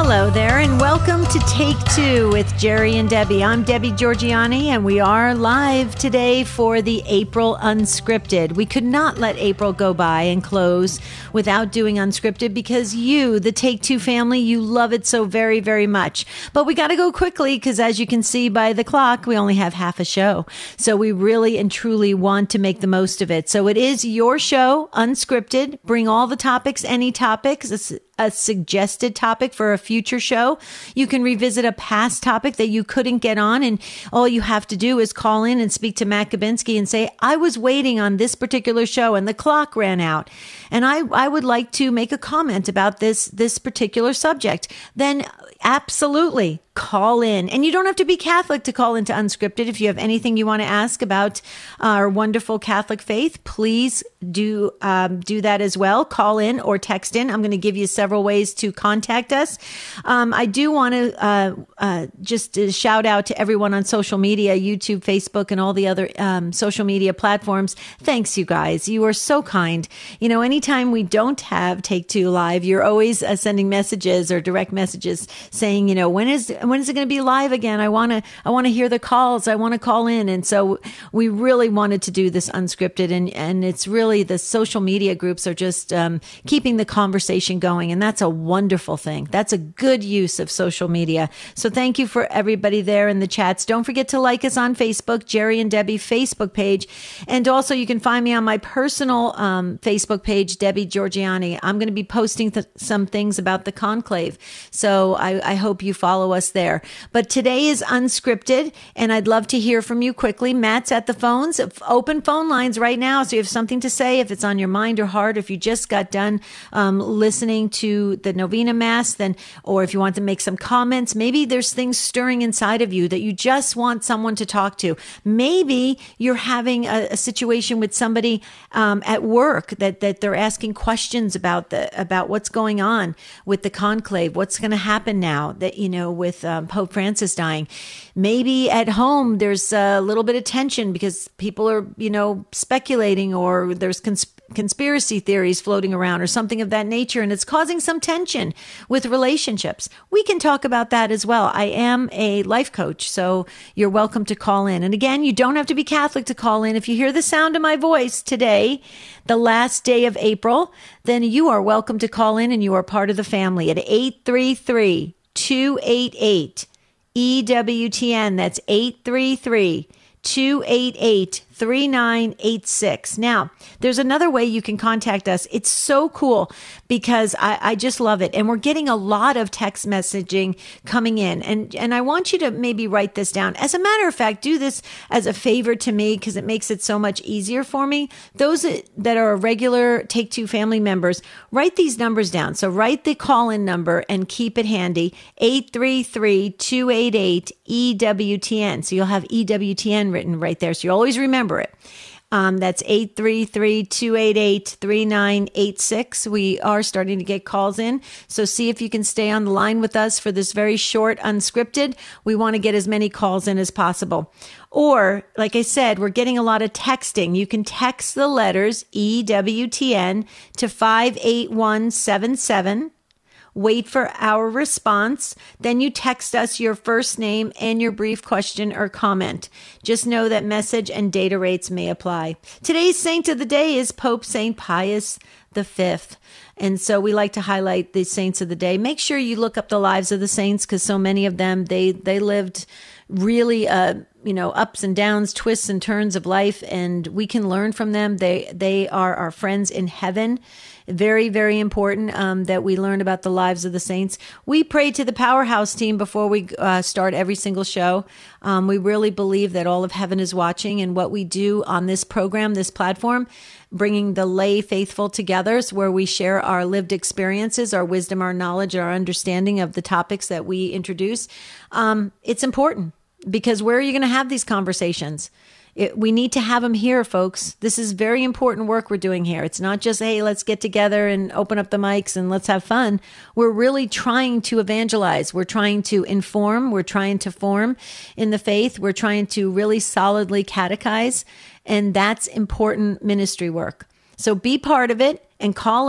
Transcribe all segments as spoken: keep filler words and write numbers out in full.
Hello there, and welcome to Take Two with Jerry and Debbie. I'm Debbie Georgiani, and we are live today for the April Unscripted. We could not let April go by and close without doing Unscripted because you, the Take Two family, you love it so very, very much. But we got to go quickly because, as you can see by the clock, we only have half a show. So we really and truly want to make the most of it. So it is your show, Unscripted. Bring all the topics, any topics. It's a suggested topic for a future show. You can revisit a past topic that you couldn't get on, and all you have to do is call in and speak to Matt Gabinski and say, I was waiting on this particular show and the clock ran out, and I, I would like to make a comment about this, this particular subject. Then absolutely call in. And you don't have to be Catholic to call into Unscripted. If you have anything you want to ask about our wonderful Catholic faith, please do um, do that as well. Call in or text in. I'm going to give you several ways to contact us. Um, I do want to uh, uh, just uh, shout out to everyone on social media, YouTube, Facebook, and all the other um, social media platforms. Thanks, you guys. You are so kind. You know, anytime we don't have Take Two Live, you're always uh, sending messages or direct messages saying, you know, when is when is it going to be live again? I want to I want to hear the calls. I want to call in. And so we really wanted to do this Unscripted, and and it's really the social media groups are just um, keeping the conversation going, and that's a wonderful thing. That's a good use of social media. So thank you for everybody there in the chats. Don't forget to like us on Facebook, Jerry and Debbie Facebook page, and also you can find me on my personal um, Facebook page, Debbie Georgiani. I'm going to be posting th- some things about the conclave, so I, I hope you follow us there. But today is Unscripted, and I'd love to hear from you quickly. Matt's at the phones, open phone lines right now, so you have something to say if it's on your mind or heart. If you just got done um, listening to the Novena Mass, then, or if you want to make some comments, maybe there's things stirring inside of you that you just want someone to talk to. Maybe you're having a, a situation with somebody um, at work that that they're asking questions about the about what's going on with the conclave, what's going to happen now that, you know, with um, Pope Francis dying. Maybe at home there's a little bit of tension because people are, you know, speculating, or there's cons- conspiracy theories floating around or something of that nature, and it's causing some tension with relationships. We can talk about that as well. I am a life coach, so you're welcome to call in. And again, you don't have to be Catholic to call in. If you hear the sound of my voice today, the last day of April, then you are welcome to call in, and you are part of the family at eight three three, two eight eight, E W T N. That's eight three three, two eight eight, three nine eight six. Now, there's another way you can contact us. It's so cool because I, I just love it. And we're getting a lot of text messaging coming in. And, and I want you to maybe write this down. As a matter of fact, do this as a favor to me because it makes it so much easier for me. Those that are regular Take Two family members, write these numbers down. So write the call-in number and keep it handy, eight three three, two eight eight, E W T N. So you'll have E W T N written right there. So you'll always remember it. Um, that's eight three three, two eight eight, three nine eight six. We are starting to get calls in, so see if you can stay on the line with us for this very short Unscripted. We want to get as many calls in as possible. Or, like I said, we're getting a lot of texting. You can text the letters E W T N to five eight one seven seven. Wait for our response. Then you text us your first name and your brief question or comment. Just know that message and data rates may apply. Today's saint of the day is Pope Saint Pius the Fifth. And so we like to highlight the saints of the day. Make sure you look up the lives of the saints because so many of them, they, they lived really, uh, you know, ups and downs, twists and turns of life, and we can learn from them. They, they are our friends in heaven. Very, very important um, that we learn about the lives of the saints. We pray to the Powerhouse team before we uh, start every single show. Um, we really believe that all of heaven is watching, and what we do on this program, this platform, bringing the lay faithful together, is where we share our lived experiences, our wisdom, our knowledge, our understanding of the topics that we introduce. Um, it's important because where are you going to have these conversations? It, we need to have them here, folks. This is very important work we're doing here. It's not just, hey, let's get together and open up the mics and let's have fun. We're really trying to evangelize. We're trying to inform. We're trying to form in the faith. We're trying to really solidly catechize. And that's important ministry work. So be part of it and call in.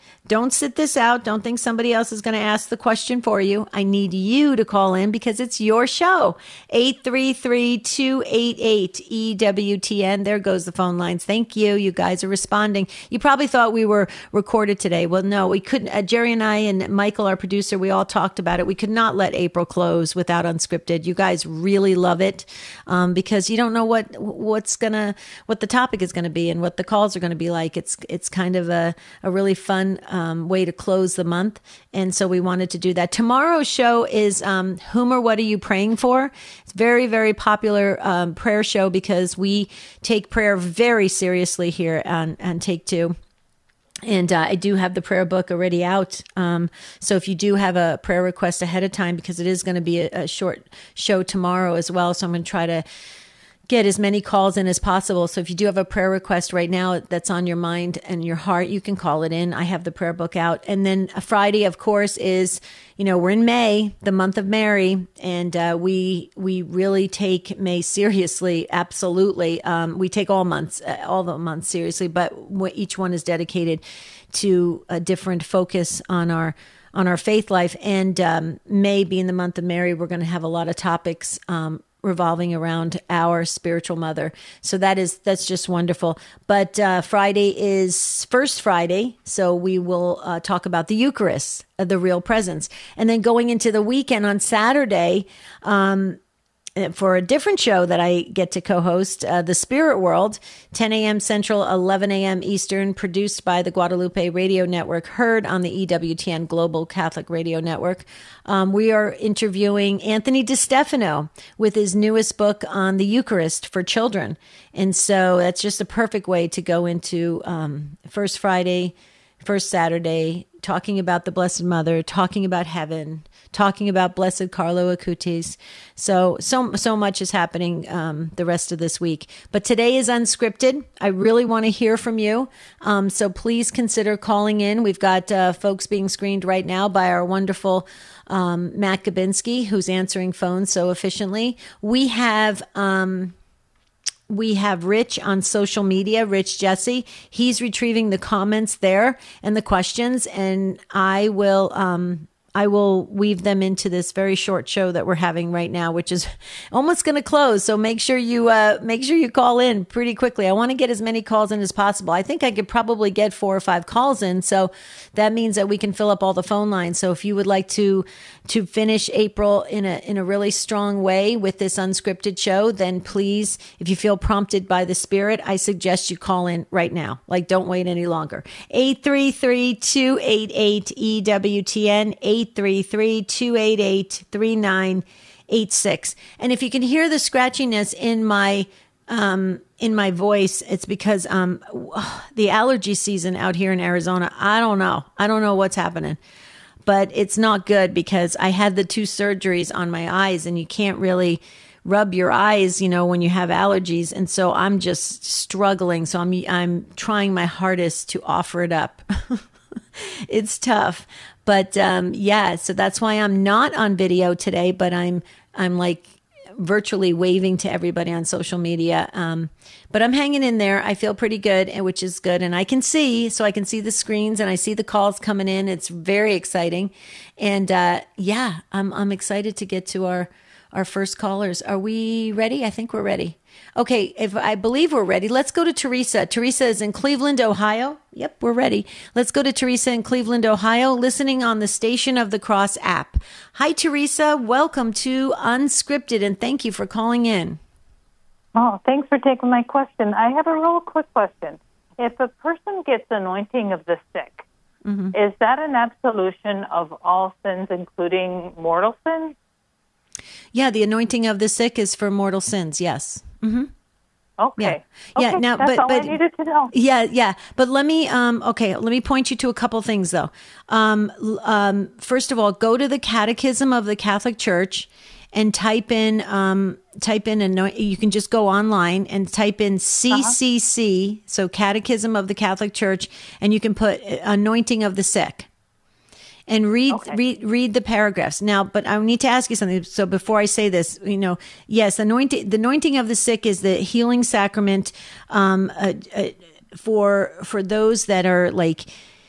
Don't sit this out. Don't think somebody else is going to ask the question for you. I need you to call in because it's your show. eight three three, two eight eight, E W T N. There goes the phone lines. Thank you. You guys are responding. You probably thought we were recorded today. Well, no, we couldn't. Uh, Jerry and I and Michael, our producer, we all talked about it. We could not let April close without Unscripted. You guys really love it um, because you don't know what what's gonna what the topic is going to be and what the calls are going to be like. It's it's kind of a, a really fun um, way to close the month. And so we wanted to do that. Tomorrow's show is um, Whom or What Are You Praying For? It's very, very popular um, prayer show because we take prayer very seriously here on, on Take Two. And uh, I do have the prayer book already out. Um, so if you do have a prayer request ahead of time, because it is going to be a, a short show tomorrow as well. So I'm going to try to get as many calls in as possible. So if you do have a prayer request right now that's on your mind and your heart, you can call it in. I have the prayer book out. And then a Friday, of course, is, you know, we're in May, the month of Mary, and uh, we we really take May seriously. Absolutely. Um, we take all months, uh, all the months seriously, but each one is dedicated to a different focus on our on our faith life. And um, May being the month of Mary, we're going to have a lot of topics um revolving around our spiritual mother. So that is, that's just wonderful. But uh, Friday is First Friday. So we will uh, talk about the Eucharist, uh, the real presence. And then going into the weekend on Saturday, um, for a different show that I get to co-host, uh, The Spirit World, ten a.m. Central, eleven a.m. Eastern, produced by the Guadalupe Radio Network, heard on the E W T N Global Catholic Radio Network. Um, we are interviewing Anthony DiStefano with his newest book on the Eucharist for children. And so that's just a perfect way to go into um, First Friday, First Saturday, talking about the Blessed Mother, talking about heaven, talking about Blessed Carlo Acutis. So, so, so much is happening um, the rest of this week. But today is Unscripted. I really want to hear from you. Um, so please consider calling in. We've got uh, folks being screened right now by our wonderful um, Matt Gabinski, who's answering phones so efficiently. We have... Um, We have Rich on social media, Rich Jesse. He's retrieving the comments there and the questions, and I will um, I will weave them into this very short show that we're having right now, which is almost going to close. So make sure you uh, make sure you call in pretty quickly. I want to get as many calls in as possible. I think I could probably get four or five calls in, so that means that we can fill up all the phone lines. So if you would like to to finish April in a in a really strong way with this Unscripted show, then please, if you feel prompted by the Spirit, I suggest you call in right now. Like, don't wait any longer. eight three three, two eight eight, E W T N, eight three three, two eight eight, three nine eight six. And if you can hear the scratchiness in my um, in my voice, it's because um, the allergy season out here in Arizona, I don't know. I don't know what's happening. But it's not good because I had the two surgeries on my eyes, and you can't really rub your eyes, you know, when you have allergies. And so I'm just struggling. So I'm I'm trying my hardest to offer it up. It's tough. But um, yeah, so that's why I'm not on video today, but I'm I'm like virtually waving to everybody on social media. Um, but I'm hanging in there. I feel pretty good, and which is good. And I can see, so I can see the screens and I see the calls coming in. It's very exciting. And uh, yeah, I'm I'm excited to get to our our first callers. Are we ready? I think we're ready. Okay, if I believe we're ready, let's go to Teresa. Teresa is in Cleveland, Ohio. Yep, we're ready. Let's go to Teresa in Cleveland, Ohio, listening on the Station of the Cross app. Hi, Teresa. Welcome to Unscripted, and thank you for calling in. Oh, thanks for taking my question. I have a real quick question. If a person gets anointing of the sick, mm-hmm. is that an absolution of all sins, including mortal sins? Yeah, the anointing of the sick is for mortal sins. Yes. Mm-hmm. Okay. Yeah. Yeah. Okay. Now, That's but, all but I needed to know. Yeah. Yeah. But let me. Um. Okay. Let me point you to a couple things, though. Um. Um. First of all, go to the Catechism of the Catholic Church and type in. Um. Type in anoint. You can just go online and type in C C C. Uh-huh. So Catechism of the Catholic Church, and you can put anointing of the sick. And read, okay. read, read the paragraphs now. But I need to ask you something. So before I say this, you know, yes, anointing, the anointing of the sick is the healing sacrament um, uh, uh, for for those that are like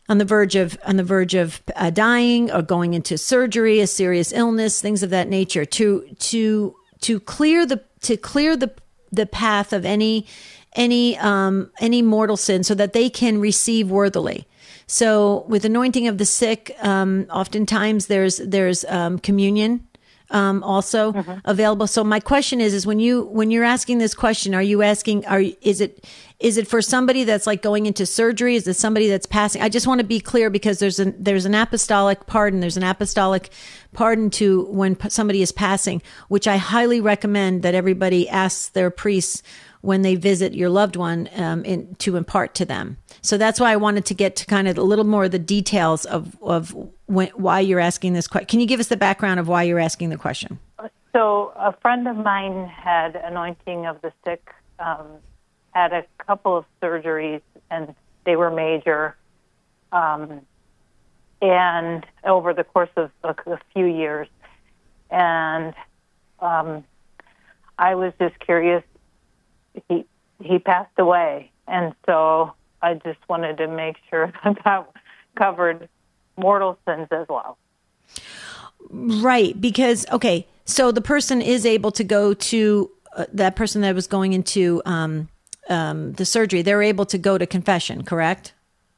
on the verge of on the verge of uh, dying or going into surgery, a serious illness, things of that nature, to to to clear the to clear the the path of any any um, any mortal sin, so that they can receive worthily. So, with anointing of the sick, um, oftentimes there's there's um, communion. Um, also mm-hmm. available. So my question is, is when you, when you're asking this question, are you asking, are, is it, is it for somebody that's like going into surgery? Is it somebody that's passing? I just want to be clear, because there's an, there's an apostolic pardon. There's an apostolic pardon to when somebody is passing, which I highly recommend that everybody asks their priests when they visit your loved one, um, in, to impart to them. So that's why I wanted to get to kind of a little more of the details of, of when, why you're asking this question. Can you give us the background of why you're asking the question? So a friend of mine had anointing of the sick, um, had a couple of surgeries, and they were major. Um, and over the course of a, a few years. And um, I was just curious. He he passed away, and so I just wanted to make sure that that covered mortal sins as well. Right, because, okay, so the person is able to go to, uh, that person that was going into um, um, the surgery, they're able to go to confession, correct?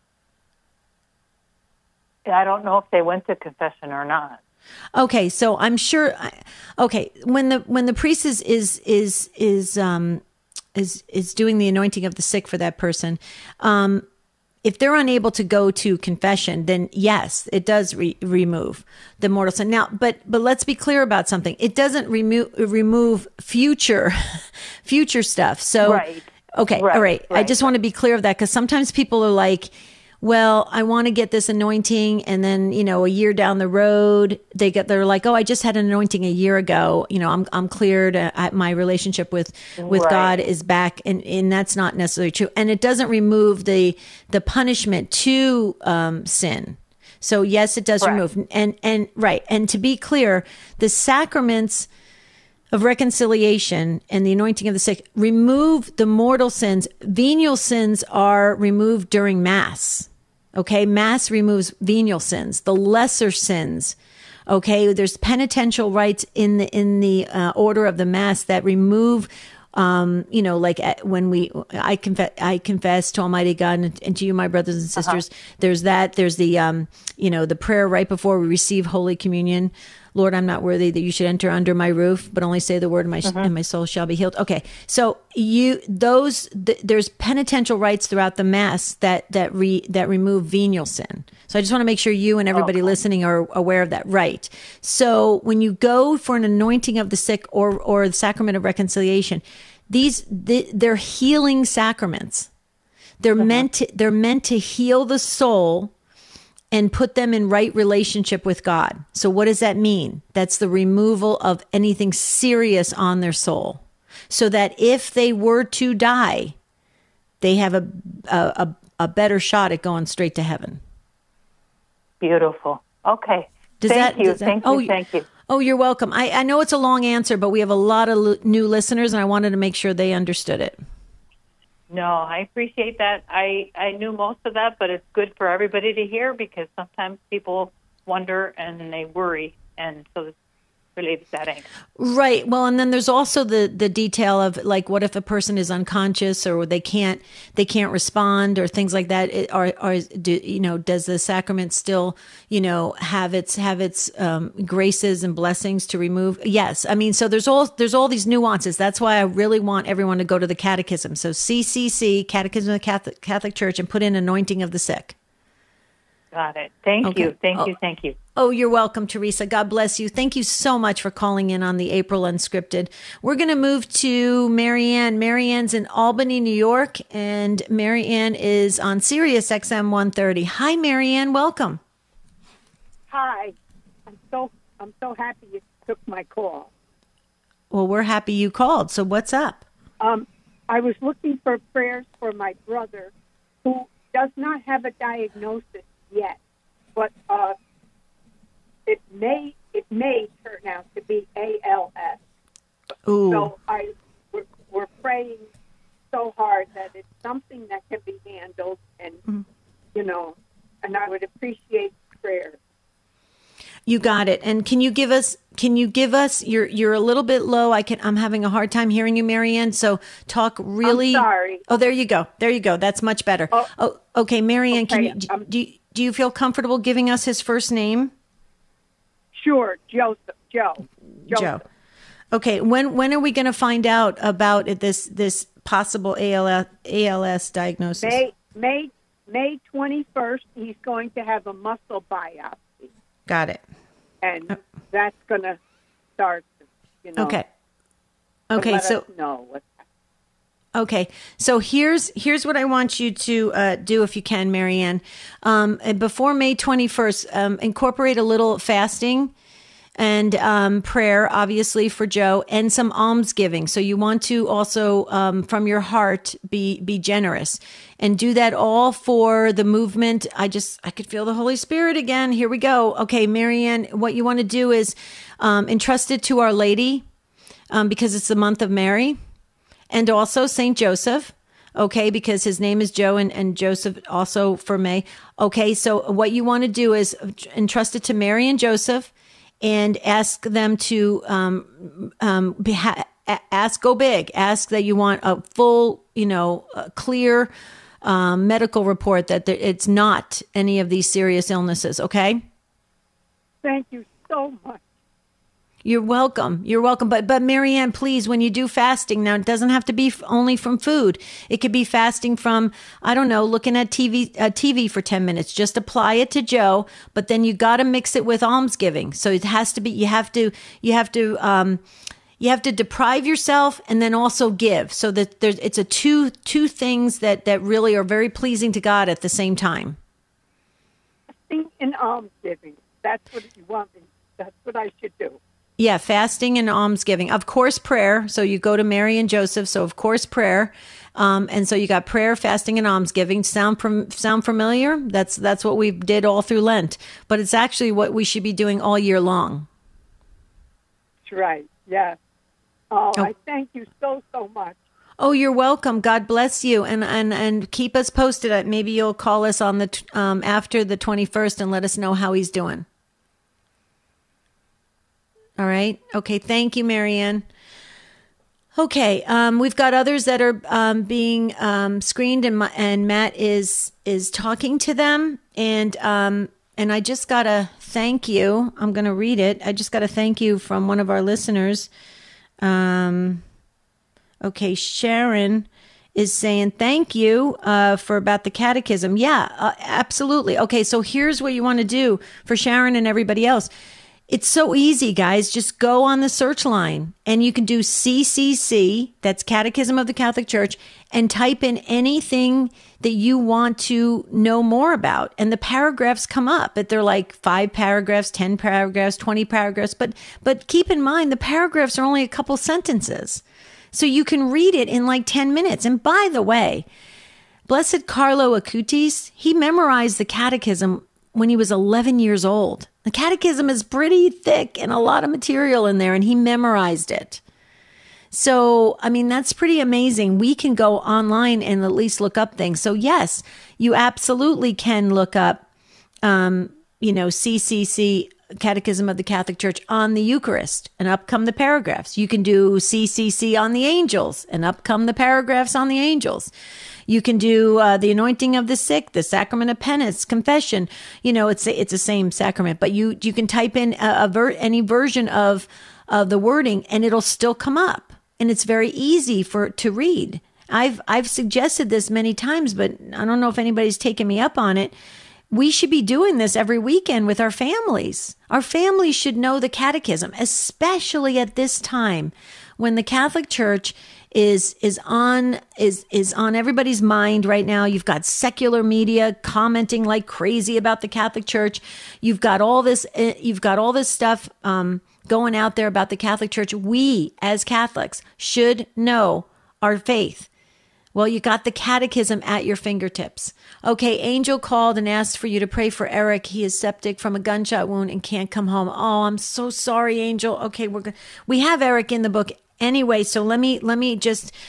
I don't know if they went to confession or not. Okay, so I'm sure, okay, when the when the priest is, is, is, is um, is is doing the anointing of the sick for that person, um, if they're unable to go to confession, then yes, it does re- remove the mortal sin. Now, but but let's be clear about something. It doesn't remove remove future future stuff. So, right. okay, right, all right. right. I just want to be clear of that, because sometimes people are like, well, I want to get this anointing, and then, you know, a year down the road, they get, they're like, oh, I just had an anointing a year ago. You know, I'm, I'm cleared. I, my relationship with, with right. God is back. And, and that's not necessarily true. And it doesn't remove the, the punishment to, um, sin. So yes, it does Correct. remove. And, and right. And to be clear, the sacraments of reconciliation and the anointing of the sick remove the mortal sins. Venial sins are removed during Mass. Okay, Mass removes venial sins, the lesser sins. Okay, there's penitential rites in the in the uh, order of the Mass that remove, um, you know, like when we, I confess, I confess to Almighty God and, and to you, my brothers and sisters. Uh-huh. There's that. There's the, um, you know, the prayer right before we receive Holy Communion. Lord, I'm not worthy that you should enter under my roof, but only say the word and my, uh-huh. and my soul shall be healed. Okay. So you, those, th- there's penitential rites throughout the Mass that, that re, that remove venial sin. So I just want to make sure you and everybody okay. listening are aware of that. Right. So when you go for an anointing of the sick or, or the sacrament of reconciliation, these, the, they're healing sacraments. They're uh-huh. meant to, they're meant to heal the soul and put them in right relationship with God. So what does that mean? That's the removal of anything serious on their soul, so that if they were to die, they have a a, a better shot at going straight to heaven. Beautiful. Okay. Does thank that, you. Does that, thank oh, you. Thank you. Oh, you're welcome. I, I know it's a long answer, but we have a lot of l- new listeners, and I wanted to make sure they understood it. No, I appreciate that. I, I knew most of that, but it's good for everybody to hear, because sometimes people wonder and they worry, and so it's related to that angle. Right. Well, and then there's also the the detail of, like, what if a person is unconscious, or they can't they can't respond, or things like that? It, or or do, you know, does the sacrament still, you know, have its have its um, graces and blessings to remove? Yes. I mean, so there's all there's all these nuances. That's why I really want everyone to go to the Catechism. So C C C, Catechism of the Catholic, Catholic Church, and put in anointing of the sick. Got it. Thank okay. you. Thank oh. you. Thank you. Oh, you're welcome, Teresa. God bless you. Thank you so much for calling in on the April Unscripted. We're going to move to Marianne. Marianne's in Albany, New York, and Marianne is on Sirius X M one thirty. Hi, Marianne. Welcome. Hi. I'm so I'm so happy you took my call. Well, we're happy you called. So what's up? Um, I was looking for prayers for my brother, who does not have a diagnosis yet, but uh, it may it may turn out to be A L S. Ooh. So I we're, we're praying so hard that it's something that can be handled, and mm. you know, and I would appreciate prayer. You got it. And can you give us, can you give us, you're, you're a little bit low. I can, I'm having a hard time hearing you, Marianne. So talk really. I'm sorry. Oh, there you go. There you go. That's much better. Oh, oh okay. Marianne, okay. can you, do, um, do you, do you feel comfortable giving us his first name? Sure. Joseph. Joe. Joseph. Joe. Okay. When, when are we going to find out about this, this possible A L S, A L S diagnosis? May, May, May twenty-first, he's going to have a muscle biopsy. Got it. And that's going to start, you know. Okay. Okay. Let So, us know what's okay. So here's, here's what I want you to uh, do if you can, Marianne. Um, and before May twenty-first, um, incorporate a little fasting and um, prayer, obviously, for Joe, and some almsgiving. So you want to also, um, from your heart, be be generous, and do that all for the movement. I just, I could feel the Holy Spirit again. Here we go. Okay, Marianne, what you want to do is um, entrust it to Our Lady, um, because it's the month of Mary, and also Saint Joseph. Okay, because his name is Joe, and, and Joseph also for May. Okay, so what you want to do is entrust it to Mary and Joseph, and ask them to um, um, be ha- ask, go big, ask that you want a full, you know, a clear um, medical report that there, it's not any of these serious illnesses. Okay. Thank you so much. You're welcome. You're welcome. But, but Marianne, please, when you do fasting, now it doesn't have to be f- only from food. It could be fasting from, I don't know, looking at T V, uh, T V for ten minutes. Just apply it to Joe, but then you got to mix it with almsgiving. So it has to be, you have to, you have to, um, you have to deprive yourself and then also give, so that there's, it's a two, two things that, that really are very pleasing to God at the same time. Fasting and almsgiving. That's what you want me. That's what I should do. Yeah, fasting and almsgiving. Of course, prayer. So you go to Mary and Joseph. So of course, prayer. Um, and so you got prayer, fasting, and almsgiving. Sound from, sound familiar? That's that's what we did all through Lent. But it's actually what we should be doing all year long. That's right. Yes. Oh, Oh. I thank you so so much. Oh, you're welcome. God bless you, and and and keep us posted. Maybe you'll call us on the t- um, after the twenty-first and let us know how he's doing. All right. Okay. Thank you, Marianne. Okay. Um, we've got others that are um, being um, screened, and my, and Matt is is talking to them, and um, and I just got a thank you. I'm going to read it. I just got a thank you from one of our listeners. Um, okay, Sharon is saying thank you uh, for about the catechism. Yeah, uh, absolutely. Okay, so here's what you want to do for Sharon and everybody else. It's so easy, guys. Just go on the search line and you can do C C C, that's Catechism of the Catholic Church, and type in anything that you want to know more about. And the paragraphs come up, but they're like five paragraphs, ten paragraphs, twenty paragraphs. But, but keep in mind, the paragraphs are only a couple sentences. So you can read it in like ten minutes. And by the way, Blessed Carlo Acutis, he memorized the catechism when he was eleven years old. The catechism is pretty thick and a lot of material in there, and he memorized it. So, I mean, that's pretty amazing. We can go online and at least look up things. So, yes, you absolutely can look up, um, you know, C C C, Catechism of the Catholic Church, on the Eucharist, and up come the paragraphs. You can do C C C on the angels, and up come the paragraphs on the angels. You can do uh, the anointing of the sick, the sacrament of penance, confession. You know, it's it's the same sacrament, but you you can type in a, a ver- any version of of the wording, and it'll still come up, and it's very easy for to read. I've I've suggested this many times, but I don't know if anybody's taken me up on it. We should be doing this every weekend with our families. Our families should know the catechism, especially at this time when the Catholic Church is is on is is on everybody's mind right now. You've got secular media commenting like crazy about the Catholic Church. You've got all this you've got all this stuff um, going out there about the Catholic Church. We as Catholics should know our faith. Well, you got the catechism at your fingertips. Okay, Angel called and asked for you to pray for Eric. He is septic from a gunshot wound and can't come home. Oh, I'm so sorry, Angel. Okay, we're go- we have Eric in the book anyway, so let me let me just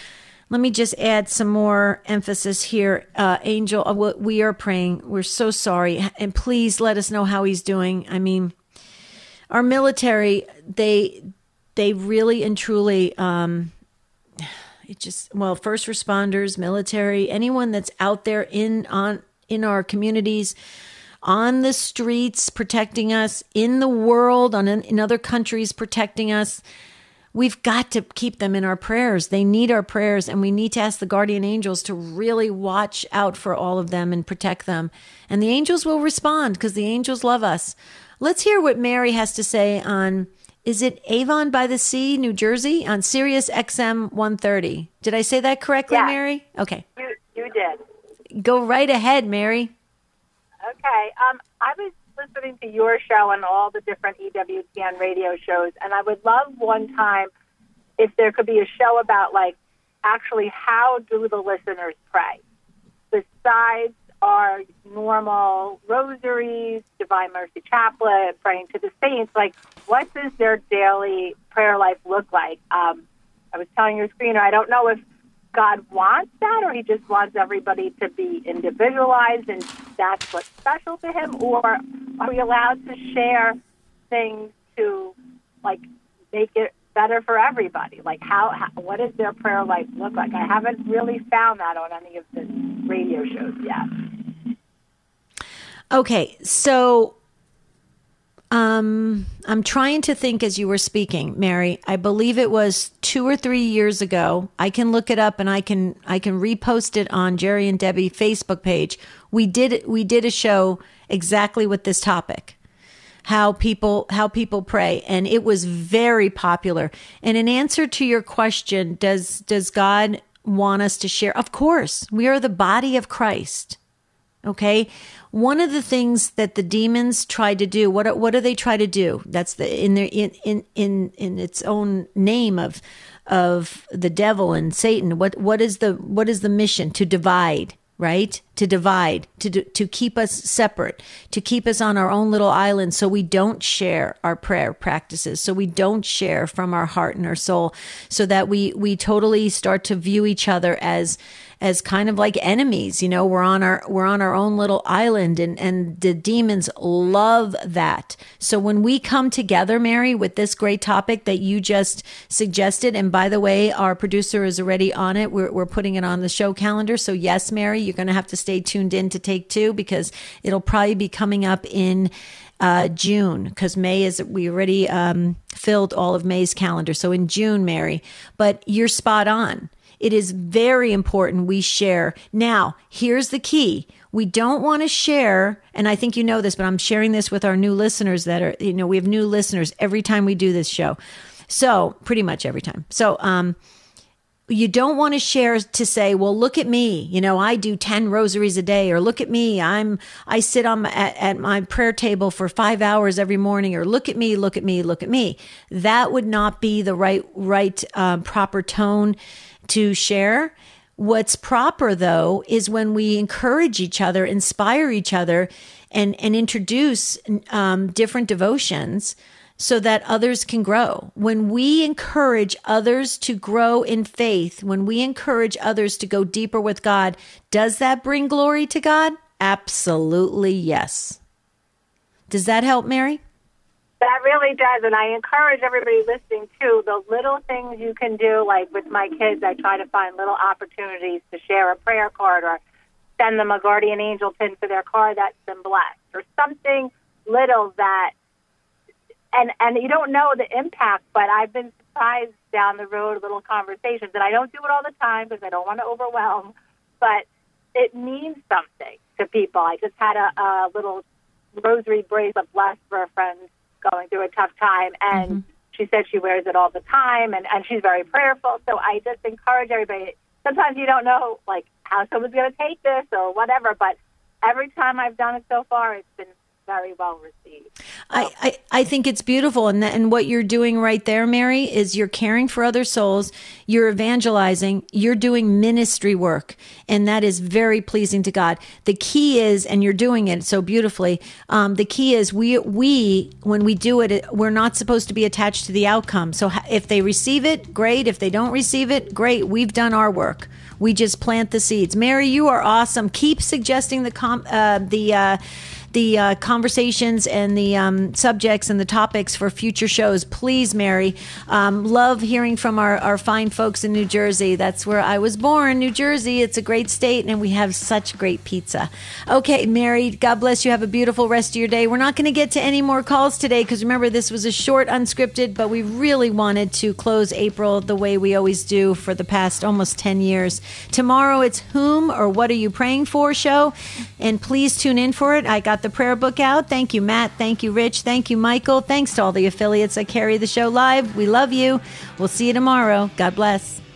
let me just add some more emphasis here. Uh, Angel, uh, we are praying. We're so sorry. And please let us know how he's doing. I mean, our military, they they really and truly, um, it just, well, first responders, military, anyone that's out there in on in our communities, on the streets protecting us, in the world, on in other countries protecting us. We've got to keep them in our prayers. They need our prayers, and we need to ask the guardian angels to really watch out for all of them and protect them. And the angels will respond because the angels love us. Let's hear what Mary has to say on, is it Avon by the Sea, New Jersey, on Sirius X M one thirty. Did I say that correctly, yes. Mary? Okay. You, you did. Go right ahead, Mary. Okay. Um, I was listening to your show and all the different E W T N radio shows, and I would love one time if there could be a show about, like, actually how do the listeners pray besides our normal rosaries, Divine Mercy Chaplet, praying to the saints. Like, what does their daily prayer life look like? Um, I was telling your screener, I don't know if God wants that, or he just wants everybody to be individualized and that's what's special to him, or are we allowed to share things to, like, make it better for everybody? Like, how, how what does their prayer life look like? I haven't really found that on any of the radio shows yet. Okay, so Um, I'm trying to think as you were speaking, Mary. I believe it was two or three years ago. I can look it up and I can I can repost it on Jerry and Debbie Facebook page. We did we did a show exactly with this topic, how people how people pray, and it was very popular. And in answer to your question, does does God want us to share? Of course, we are the body of Christ. Okay. One of the things that the demons try to do, what what do they try to do? That's the in their in in in, in its own name of of the devil and Satan. What what is the what is the mission? To divide, right? To divide, to to keep us separate, to keep us on our own little island, so we don't share our prayer practices, so we don't share from our heart and our soul, so that we we totally start to view each other as as kind of like enemies. You know, we're on our we're on our own little island, and and the demons love that. So when we come together, Mary, with this great topic that you just suggested, and by the way, our producer is already on it. We're we're putting it on the show calendar. So yes, Mary, you're going to have to stay tuned in to Take Two, because it'll probably be coming up in uh, June, because May is, we already um, filled all of May's calendar. So in June, Mary, but you're spot on. It is very important we share. Now, here's the key. We don't want to share, and I think you know this, but I'm sharing this with our new listeners that are, you know, we have new listeners every time we do this show. So pretty much every time. So, um, you don't want to share to say, well, look at me, you know, I do ten rosaries a day, or look at me, I'm, I sit on my, at, at my prayer table for five hours every morning, or look at me, look at me, look at me. That would not be the right, right, um, proper tone to share. What's proper, though, is when we encourage each other, inspire each other, and, and introduce um, different devotions so that others can grow. When we encourage others to grow in faith, when we encourage others to go deeper with God, does that bring glory to God? Absolutely yes. Does that help, Mary? That really does, and I encourage everybody listening, too, the little things you can do, like with my kids, I try to find little opportunities to share a prayer card or send them a guardian angel pin for their car that's been blessed, or something little that, and, and you don't know the impact, but I've been surprised down the road, little conversations, and I don't do it all the time because I don't want to overwhelm, but it means something to people. I just had a, a little rosary bracelet blessed for a friend going through a tough time, and mm-hmm. she said she wears it all the time, and, and she's very prayerful. So I just encourage everybody. Sometimes you don't know, like, how someone's going to take this or whatever, but every time I've done it so far, it's been very well received. So. I, I, I think it's beautiful. And, that, and what you're doing right there, Mary, is you're caring for other souls. You're evangelizing. You're doing ministry work. And that is very pleasing to God. The key is, and you're doing it so beautifully, um, the key is we, we, when we do it, we're not supposed to be attached to the outcome. So if they receive it, great. If they don't receive it, great. We've done our work. We just plant the seeds. Mary, you are awesome. Keep suggesting the com- uh, the uh, the uh, conversations and the um, subjects and the topics for future shows. Please, Mary. Um, love hearing from our, our fine folks in New Jersey. That's where I was born, New Jersey. It's a great state, and we have such great pizza. Okay, Mary, God bless you. Have a beautiful rest of your day. We're not going to get to any more calls today because, remember, this was a short, unscripted, but we really wanted to close April the way we always do for the past almost ten years. Tomorrow, it's Whom or What Are You Praying For show, and please tune in for it. I got the prayer book out. Thank you, Matt. Thank you, Rich. Thank you, Michael. Thanks to all the affiliates that carry the show live. We love you. We'll see you tomorrow. God bless.